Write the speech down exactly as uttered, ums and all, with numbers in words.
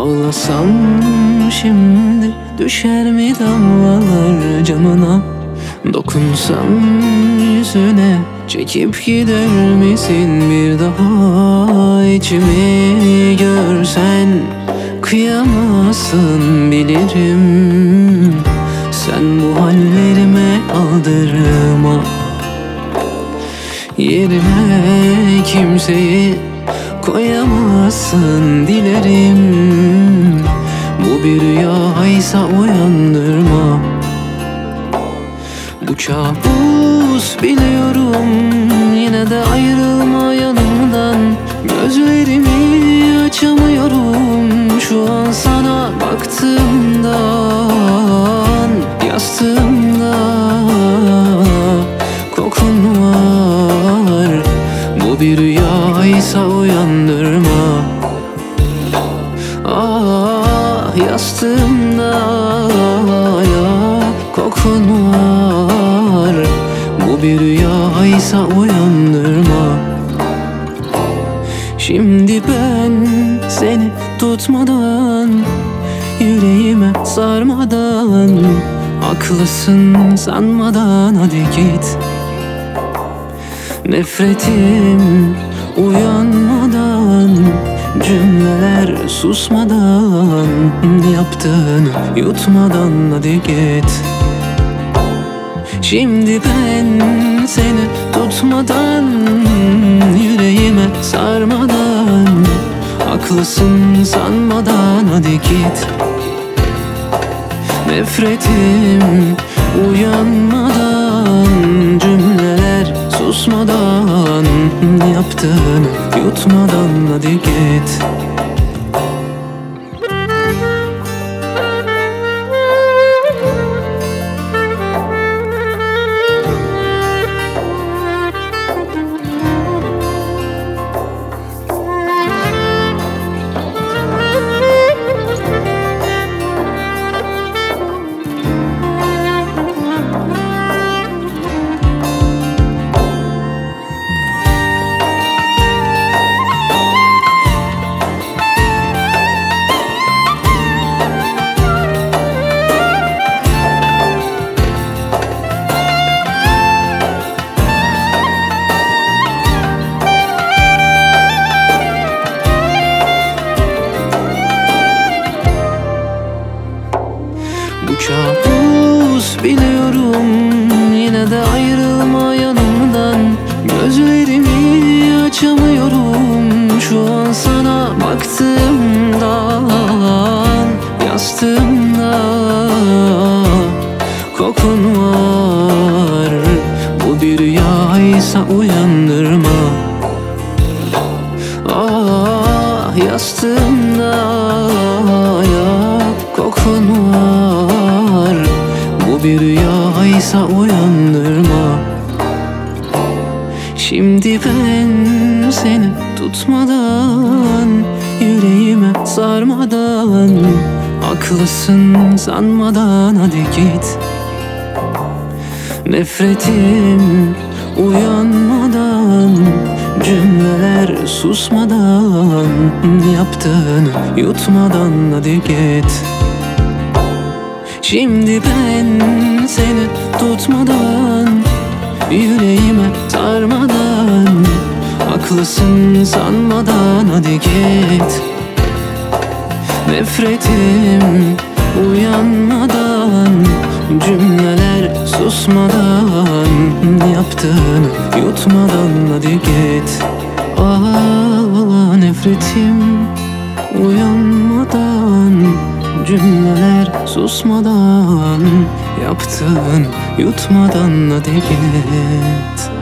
Ağlasam şimdi düşer mi damlalar camına? Dokunsam yüzüne çekip gider misin bir daha? İçimi görsen kıyamazsın bilirim. Sen bu hallerime aldırma. Yerime kimseyi koyamazsın dilerim. Bu bir rüyaysa uyandırma. Bu kabus biliyorum, yine de ayrılma yanımdan. Gözlerimi açamıyorum şu an sana baktığımdan. Yastığımda kokun var. Bu bir rüyaysa uyandırma. Ah, yastığımda ya kokun var. Bu bir rüyaysa uyandırma. Şimdi ben seni tutmadan, yüreğime sarmadan, haklısın sanmadan hadi git. Nefretim uyanmadan, cümleler susmadan, yaptığını yutmadan hadi git. Şimdi ben seni tutmadan, yüreğime sarmadan, haklısın sanmadan hadi git. Nefretim uyanmadan, cümleler susmadan, yaptığını yutmadan hadi git. Bu kabus biliyorum, yine de ayrılma yanımdan. Gözlerimi açamıyorum şu an sana baktığımdan. Yastığımda kokun var. Bu bir rüyaysa uyandırma. Ah, yastığımda ya kokun var. Bu bir rüyaysa uyandırma. Şimdi ben seni tutmadan, yüreğime sarmadan, haklısın sanmadan hadi git. Nefretim uyanmadan, cümleler susmadan, yaptığını yutmadan hadi git. Şimdi ben seni tutmadan, yüreğime sarmadan, haklısın sanmadan hadi git. Nefretim uyanmadan, cümleler susmadan, yaptığını yutmadan hadi git. Ah, nefretim uyanmadan, cümleler susmadan, yaptığını yutmadan hadi git.